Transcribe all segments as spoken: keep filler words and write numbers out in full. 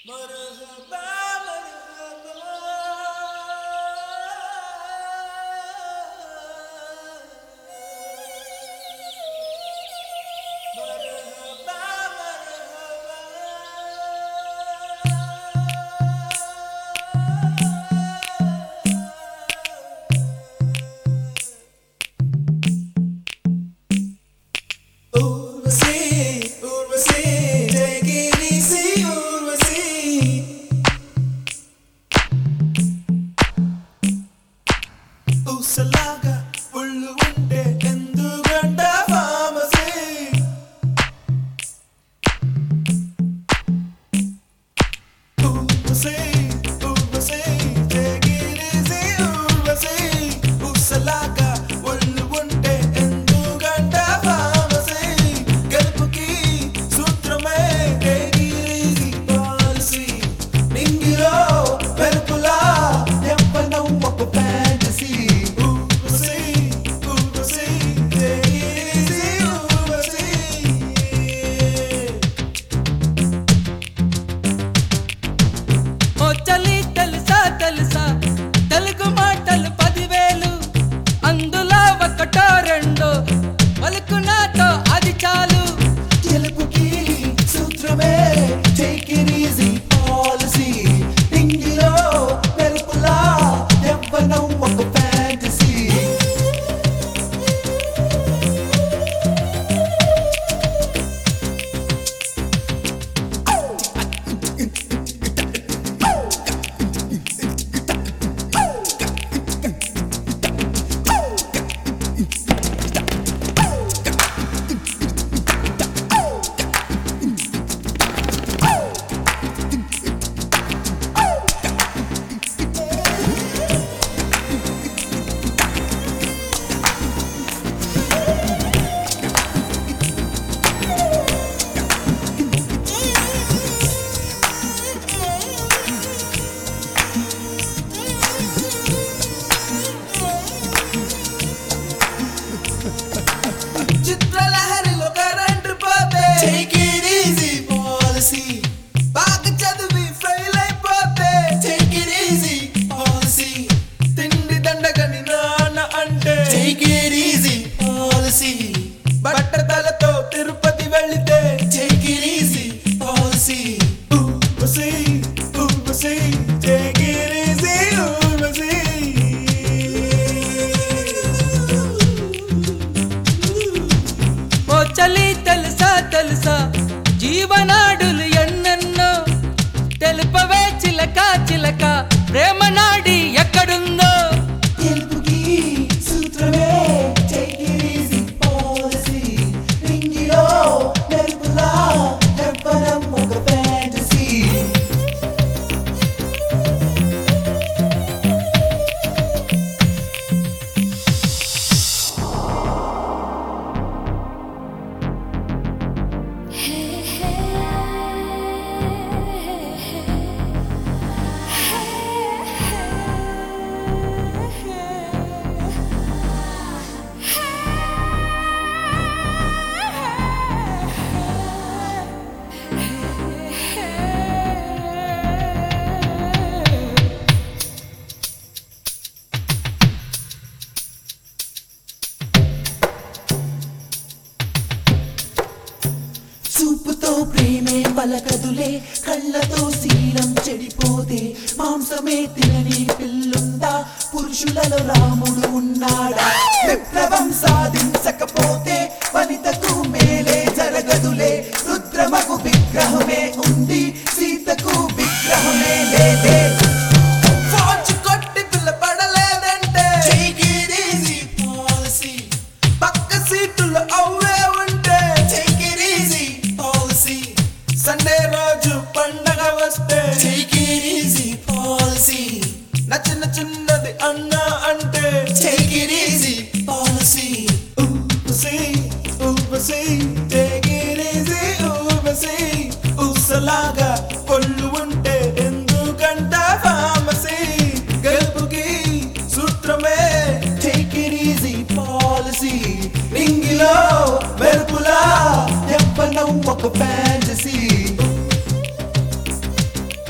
ఊసలాగా ఒళ్ళు ఉంటే ఎందుకంట pharmacy Urvashi Urvashi take it easy Urvashi ఊసలాగా ఒళ్ళు ఉంటే ఎందుకంట ఫార్మసీ గెలుపుకి సూత్రమే take it easy పాలసీ నింగిలో వెలుపులా ఎవ్వనం ఒక fantasy Take it easy policy బాగా చదివి ఫెయిల్ అయిపోతే Take it easy policy తిండి దండగని నాన్న అంటే Take it easy policy బట్టతలతో Tirupati వెళితే Take it easy policy Urvashi Urvashi Take it easy Urvashi ఓ చలి తెలుసా తెలుసా జీవనాడులు ఎన్నెన్నో తెలుపవే చిలక చిలక ప్రేమ నాడి ఎక్కడుందో గెలుపుకి సూత్రమే Take it easy policy రింగిలో వెలుపులా ఎవ్వనం ఒక fantasy చూపుతో ప్రేమే పలకదులే కళ్ళతో శీలం చెడిపోతే మాంసమే తినని పిల్లుందా పురుషులలో రాముడు ఉన్నాడా విప్లవం సాధించకపోతే వనితకు మేలే జరగదులే రుద్రమకు విగ్రహమే ఉంది సీతకు విగ్రహమే లేదే ఫార్చ్ కొట్టి పిల్లపడలేదంటే Take it easy policy పక్క సీటులో అవే ఉంటే Take it easy policy Sunday రోజు పండగ వస్తే Take it easy policy నచ్చిన చిన్నది అన్నా అంటే Take it easy policy Urvashi Urvashi Take it easy Urvashi ఊసలాగా ఒళ్ళు ఉంటే ఎందుకంట ఫార్మసీ గెలుపుకి సూత్రమే Take it easy policy రింగిలో వెలుపులా ఎవ్వనం ఒక fantasy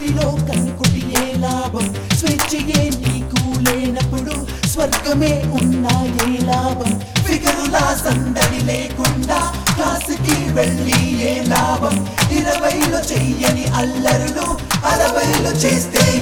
మట్టిలో కన్నుకొట్టి ఏ లాభం స్వేచ్ఛయే నీకు లేనప్పుడు స్వర్గమే ఉన్నా ఏ లాభం ఫిగరులా సందడి లేకుండా క్లాసుకి వెళ్ళి ఏ లాభం ఇరవైలో చెయ్యని అల్లరులు అరవైలో చేస్తే